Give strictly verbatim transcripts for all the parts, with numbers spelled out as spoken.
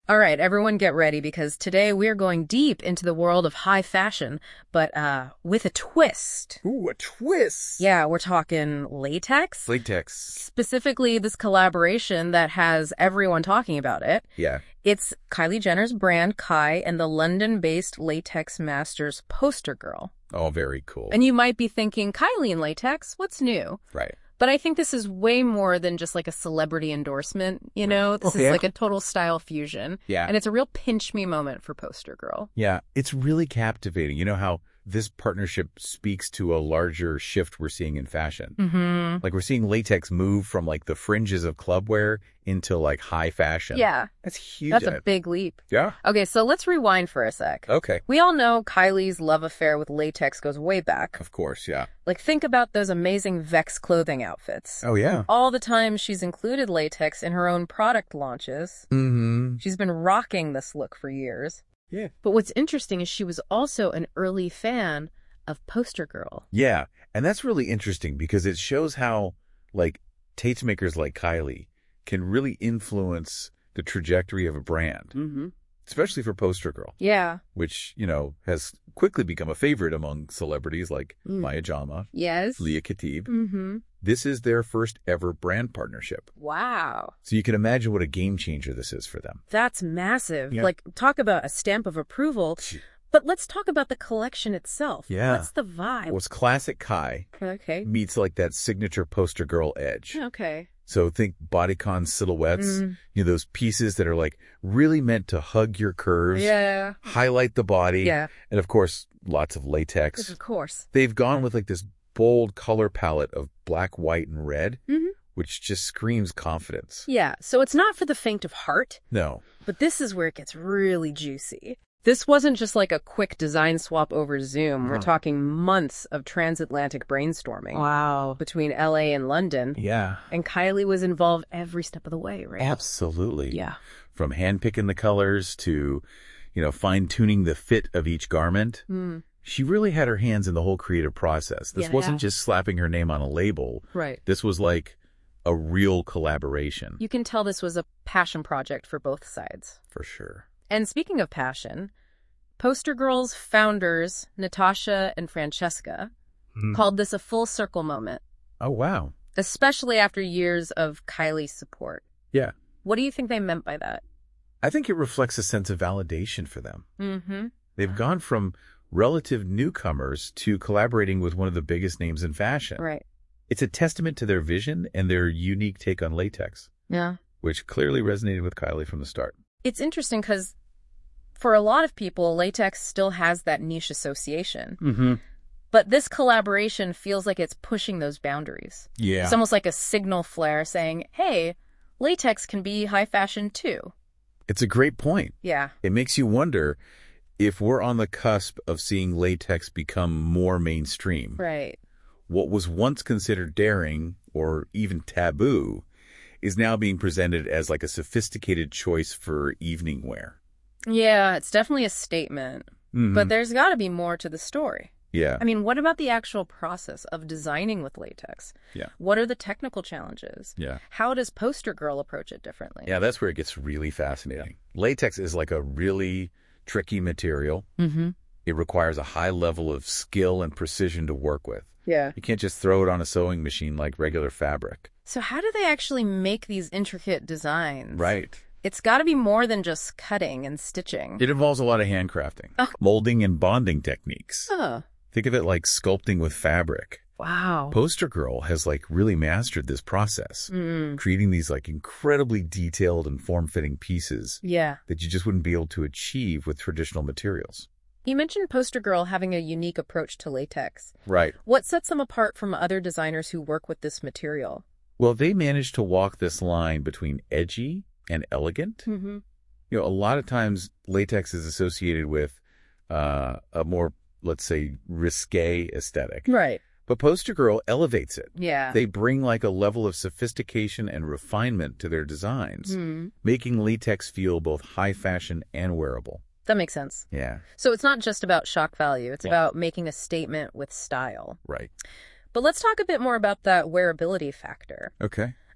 All right, everyone get ready because today we're going deep into the world of high fashion, but uh, with a twist. Ooh, a twist. Yeah, we're talking latex. Latex. Specifically, this collaboration that has everyone talking about it. Yeah. It's Kylie Jenner's brand, Kai, and the London-based Latex Masters Poster Girl. Oh, very cool. And you might be thinking, Kylie in latex? What's new? Right. But I think this is way more than just like a celebrity endorsement, you know? This Oh, is yeah. like a total style fusion. Yeah. And it's a real pinch me moment for Poster Girl. Yeah, it's really captivating. You know how this partnership speaks to a larger shift we're seeing in fashion? Mm-hmm. Like we're seeing latex move from like the fringes of clubwear into like high fashion. Yeah. That's huge. That's a big leap. Yeah. Okay, so let's rewind for a sec. Okay. We all know Kylie's love affair with latex goes way back. Of course, yeah. Like, think about those amazing Vex clothing outfits. Oh, yeah. All the time she's included latex in her own product launches. Mm-hmm. She's been rocking this look for years. Yeah. But what's interesting is she was also an early fan of Poster Girl. Yeah, and that's really interesting because it shows how, like, tastemakers like Kylie can really influence the trajectory of a brand, Mm-hmm. especially for Poster Girl, Yeah. which, you know, has quickly become a favorite among celebrities like Mm. Maya Jama, Yes. Leah Khatib. Mm-hmm. This is their first ever brand partnership. Wow. So you can imagine what a game changer this is for them. That's massive. Yeah. Like, talk about a stamp of approval. But let's talk about the collection itself. Yeah. What's the vibe? Well, it's classic Kai Okay. meets like that signature Poster Girl edge. Okay. So think bodycon silhouettes, Mm. you know, those pieces that are like really meant to hug your curves, Yeah. highlight the body, Yeah. and of course, lots of latex. Of course. They've gone with like this bold color palette of black, white, and red, Mhm. which just screams confidence. Yeah. So it's not for the faint of heart, No. but this is where it gets really juicy. This wasn't just like a quick design swap over Zoom. We're Huh. talking months of transatlantic brainstorming. Wow. Between L A and London. Yeah. And Kylie was involved every step of the way, right? Absolutely. Yeah. From handpicking the colors to, you know, fine-tuning the fit of each garment. Mm. She really had her hands in the whole creative process. This Yeah. wasn't just slapping her name on a label. Right. This was like a real collaboration. You can tell this was a passion project for both sides. For sure. And speaking of passion, Poster Girl's founders, Natasha and Francesca, Hmm. called this a full circle moment, Oh, wow. especially after years of Kylie's support. Yeah. What do you think they meant by that? I think it reflects a sense of validation for them. Mm-hmm. They've gone from relative newcomers to collaborating with one of the biggest names in fashion. Right. It's a testament to their vision and their unique take on latex, Yeah. which clearly resonated with Kylie from the start. It's interesting because for a lot of people, latex still has that niche association. Mm-hmm. But this collaboration feels like it's pushing those boundaries. Yeah. It's almost like a signal flare saying, hey, latex can be high fashion too. It's a great point. Yeah. It makes you wonder if we're on the cusp of seeing latex become more mainstream. Right. What was once considered daring or even taboo is now being presented as like a sophisticated choice for evening wear. Yeah, it's definitely a statement. Mhm. But there's got to be more to the story. Yeah. I mean, what about the actual process of designing with latex? Yeah. What are the technical challenges? Yeah. How does Poster Girl approach it differently? Yeah, that's where it gets really fascinating. Latex is like a really tricky material. Mm-hmm. It requires a high level of skill and precision to work with. Yeah. You can't just throw it on a sewing machine like regular fabric. So how do they actually make these intricate designs? Right. It's got to be more than just cutting and stitching. It involves a lot of handcrafting, Oh. molding and bonding techniques. Oh, Think of it like sculpting with fabric. wow. Poster Girl has like really mastered this process, Mm, creating these like incredibly detailed and form-fitting pieces yeah. that you just wouldn't be able to achieve with traditional materials. You mentioned Poster Girl having a unique approach to latex. Right. What sets them apart from other designers who work with this material? Well, they managed to walk this line between edgy and elegant. Mm-hmm. You know, a lot of times latex is associated with uh, a more, let's say, risque aesthetic. Right. But Poster Girl elevates it. Yeah. They bring like a level of sophistication and refinement to their designs, Hmm. making latex feel both high fashion and wearable. That makes sense. Yeah, So it's not just about shock value. It's Yeah. about making a statement with style. right. But let's talk a bit more about that wearability factor. Okay.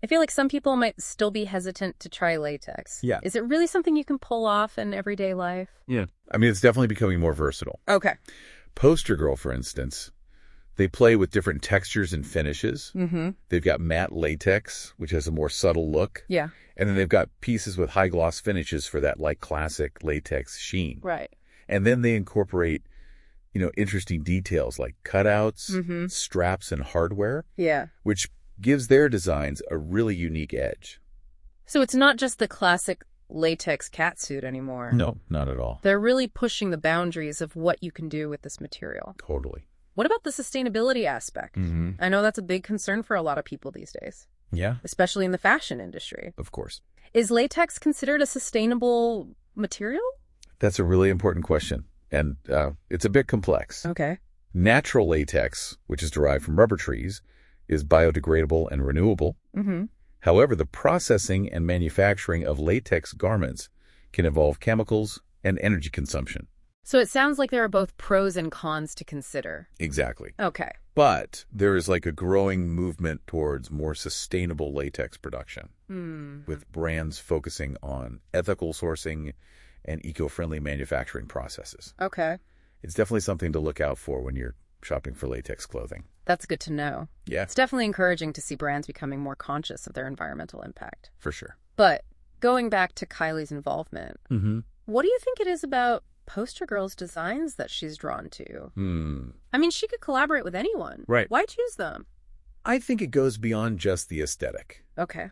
I feel like some people might still be hesitant to try latex. Yeah. Is it really something you can pull off in everyday life? Yeah. I mean, it's definitely becoming more versatile. Okay. Poster Girl, for instance, they play with different textures and finishes. Mm-hmm. They've got matte latex, which has a more subtle look. Yeah. And then they've got pieces with high gloss finishes for that like classic latex sheen. Right. And then they incorporate, you know, interesting details like cutouts, Mm-hmm. straps, and hardware, Yeah. which gives their designs a really unique edge. So it's not just the classic latex catsuit anymore. No, not at all. They're really pushing the boundaries of what you can do with this material. Totally. What about the sustainability aspect? Mm-hmm. I know that's a big concern for a lot of people these days, Yeah, especially in the fashion industry. of course. Is latex considered a sustainable material? That's a really important question, and uh, it's a bit complex. Okay. Natural latex, which is derived from rubber trees, is biodegradable and renewable. Mm-hmm. However, the processing and manufacturing of latex garments can involve chemicals and energy consumption. So it sounds like there are both pros and cons to consider. Exactly. Okay. But there is like a growing movement towards more sustainable latex production, Hmm. with brands focusing on ethical sourcing and eco-friendly manufacturing processes. Okay. It's definitely something to look out for when you're shopping for latex clothing. That's good to know. Yeah, It's definitely encouraging to see brands becoming more conscious of their environmental impact. for sure. But going back to Kylie's involvement, Mm-hmm. what do you think it is about Poster Girl's designs that she's drawn to? Hmm. I mean, she could collaborate with anyone. Right. Why choose them? I think it goes beyond just the aesthetic. Okay.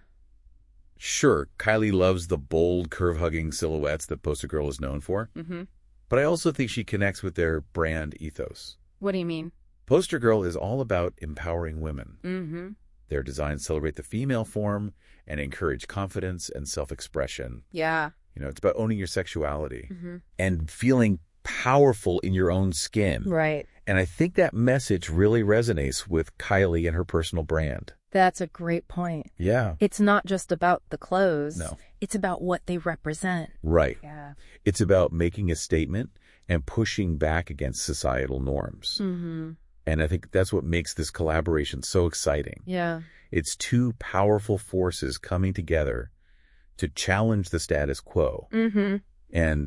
Sure, Kylie loves the bold, curve-hugging silhouettes that Poster Girl is known for, Mm-hmm. but I also think she connects with their brand ethos. What do you mean? Poster Girl is all about empowering women. Mm-hmm. Their designs celebrate the female form and encourage confidence and self-expression. Yeah. You know, it's about owning your sexuality Mm-hmm. and feeling powerful in your own skin. Right. And I think that message really resonates with Kylie and her personal brand. That's a great point. Yeah. It's not just about the clothes. No. It's about what they represent. Right. Yeah. It's about making a statement and pushing back against societal norms. Mm-hmm. And I think that's what makes this collaboration so exciting. Yeah. It's two powerful forces coming together to challenge the status quo Mm-hmm. and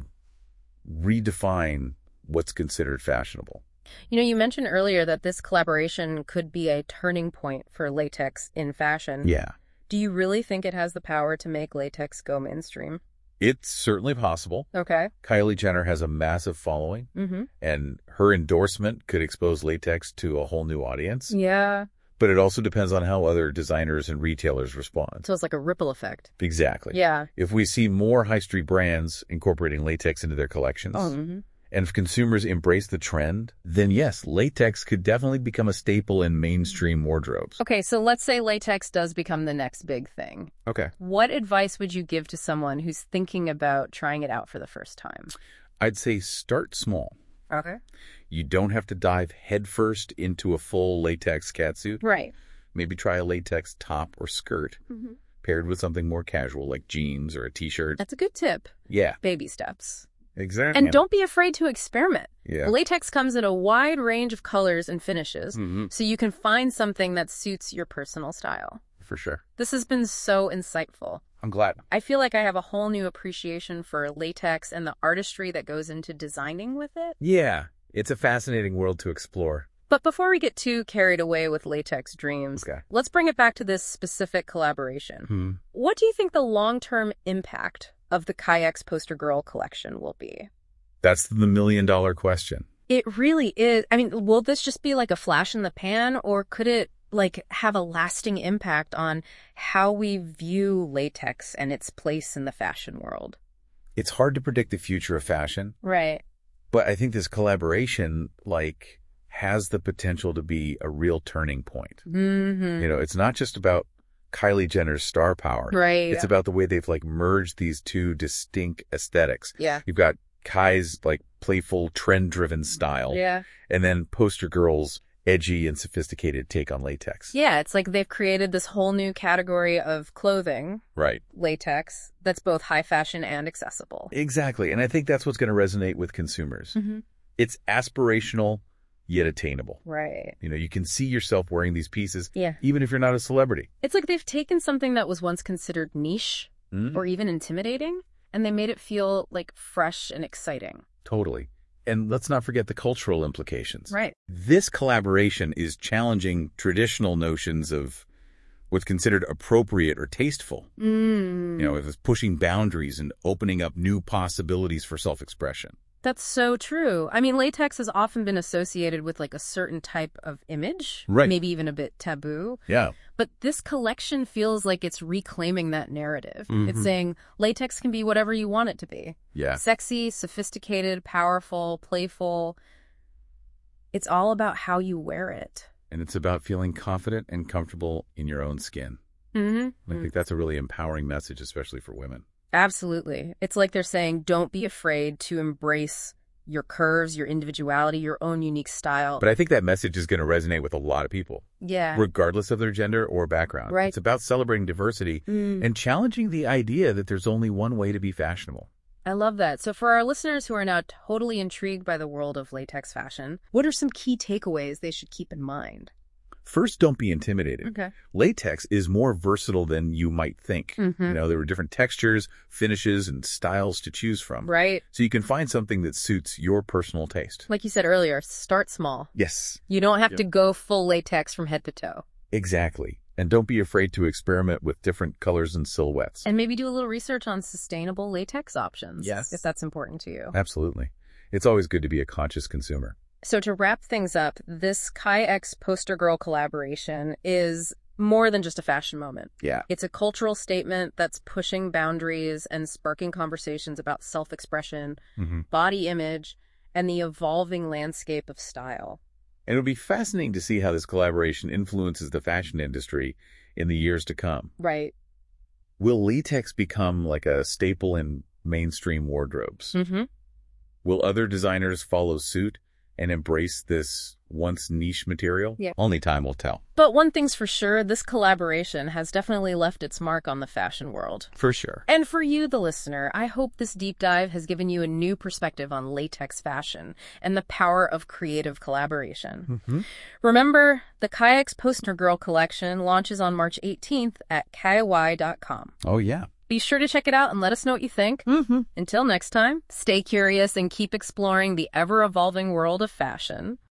redefine what's considered fashionable. You know, you mentioned earlier that this collaboration could be a turning point for latex in fashion. Yeah. Do you really think it has the power to make latex go mainstream? It's certainly possible. Okay. Kylie Jenner has a massive following, Mm-hmm. and her endorsement could expose latex to a whole new audience. Yeah. But it also depends on how other designers and retailers respond. So it's like a ripple effect. Exactly. Yeah. If we see more high street brands incorporating latex into their collections, Oh, mm-hmm. and if consumers embrace the trend, then yes, latex could definitely become a staple in mainstream wardrobes. Okay, so let's say latex does become the next big thing. Okay. What advice would you give to someone who's thinking about trying it out for the first time? I'd say start small. Okay. You don't have to dive headfirst into a full latex catsuit. Right. Maybe try a latex top or skirt Mm-hmm. paired with something more casual like jeans or a t-shirt. That's a good tip. Yeah, Baby steps. exactly. And don't be afraid to experiment. Yeah. Latex comes in a wide range of colors and finishes, Mhm. so you can find something that suits your personal style. For sure. This has been so insightful. I'm glad. I feel like I have a whole new appreciation for latex and the artistry that goes into designing with it. Yeah, it's a fascinating world to explore. But before we get too carried away with latex dreams, Okay. let's bring it back to this specific collaboration. Hmm. What do you think the long-term impact of the Kayaks Poster Girl collection will be? That's the million dollar question. It really is. I mean, will this just be like a flash in the pan, or could it like have a lasting impact on how we view latex and its place in the fashion world? It's hard to predict the future of fashion, Right. but I think this collaboration, like, has the potential to be a real turning point. Mm-hmm. You know, it's not just about Kylie Jenner's star power. Right. It's about the way they've like merged these two distinct aesthetics. Yeah. You've got Kai's like playful, trend-driven style, Yeah. and then Poster Girl's edgy and sophisticated take on latex. Yeah, it's like they've created this whole new category of clothing, Right. latex, that's both high fashion and accessible. Exactly. And I think that's what's going to resonate with consumers. Mm-hmm. It's aspirational, yet attainable. Right. You know, you can see yourself wearing these pieces, Yeah. even if you're not a celebrity. It's like they've taken something that was once considered niche Mm, or even intimidating, and they made it feel like fresh and exciting. totally. And let's not forget the cultural implications. Right. This collaboration is challenging traditional notions of what's considered appropriate or tasteful. Mm. You know, it's pushing boundaries and opening up new possibilities for self-expression. That's so true. I mean, latex has often been associated with like a certain type of image, Right. maybe even a bit taboo. Yeah. But this collection feels like it's reclaiming that narrative. Mhm. It's saying latex can be whatever you want it to be. Yeah. Sexy, sophisticated, powerful, playful. It's all about how you wear it. And it's about feeling confident and comfortable in your own skin. Mm-hmm. I think that's a really empowering message, especially for women. Absolutely. It's like they're saying, don't be afraid to embrace your curves, your individuality, your own unique style. But I think that message is going to resonate with a lot of people, yeah. regardless of their gender or background. Right. It's about celebrating diversity Mm. and challenging the idea that there's only one way to be fashionable. I love that. So for our listeners who are now totally intrigued by the world of latex fashion, what are some key takeaways they should keep in mind? First, don't be intimidated. Okay. Latex is more versatile than you might think. Mhm. You know, there were different textures, finishes, and styles to choose from. Right. So you can find something that suits your personal taste. Like you said earlier, start small. Yes, You don't have Yeah. to go full latex from head to toe. exactly. And don't be afraid to experiment with different colors and silhouettes. And maybe do a little research on sustainable latex options. Yes. If that's important to you. Absolutely. It's always good to be a conscious consumer. So to wrap things up, this Kai X Poster Girl collaboration is more than just a fashion moment. Yeah. It's a cultural statement that's pushing boundaries and sparking conversations about self-expression, Mm-hmm. body image, and the evolving landscape of style. And it'll be fascinating to see how this collaboration influences the fashion industry in the years to come. Right. Will latex become like a staple in mainstream wardrobes? Mm-hmm. Will other designers follow suit and embrace this once niche material? Yeah. Only time will tell. But one thing's for sure, this collaboration has definitely left its mark on the fashion world. For sure. And for you, the listener, I hope this deep dive has given you a new perspective on latex fashion and the power of creative collaboration. Mm-hmm. Remember, the Kai X Poster Girl collection launches on March eighteenth at kaiy dot com. Oh, yeah. Be sure to check it out and let us know what you think. Mm-hmm. Until next time, stay curious and keep exploring the ever-evolving world of fashion.